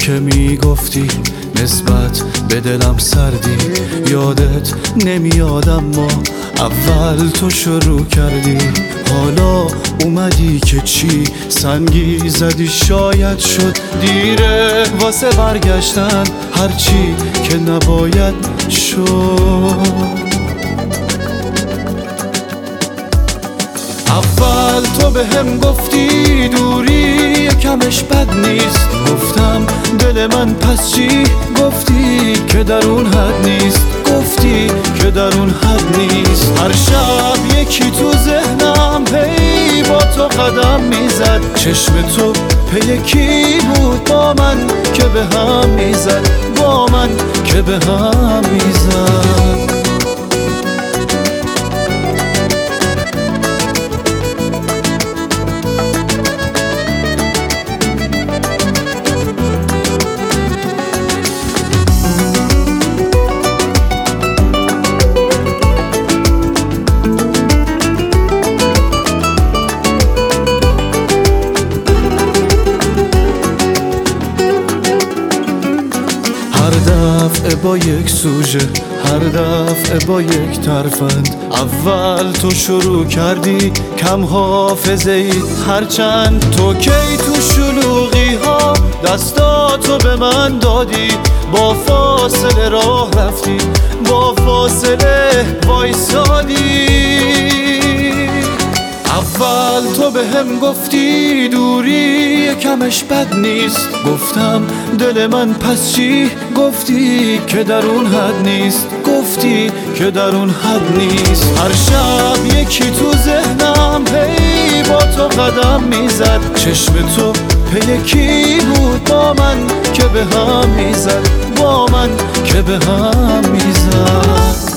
که میگفتی نسبت به دلم سردی، یادت نمیاد اما اول تو شروع کردی. حالا اومدی که چی سنگی زدی، شاید شد دیره واسه برگشتن، هرچی که نباید شد. اول تو به هم گفتی دوری کمش بد نیست، گفتم دل من پس چی؟ گفتی که در اون حد نیست، گفتی که در اون حد نیست. هر شب یکی تو ذهنم هی با تو قدم میزد، چشم تو پی یکی بود با من که به هم میزد، با من که به هم میزد. هر دفعه با یک سوژه، هر دفعه با یک ترفند، اول تو شروع کردی کم حافظه ای، هرچند تو کی تو شلوغی ها دستاتو به من دادی، با فاصله راه رفتی، با فاصله وایسادی. اول تو به هم گفتی دوری کمش بد نیست، گفتم دل من پس چی؟ گفتی که در اون حد نیست، گفتی که در اون حد نیست. هر شب یکی تو ذهنم هی با تو قدم میزد، چشم تو پی یکی بود با من که به هم میزد، با من که به هم میزد.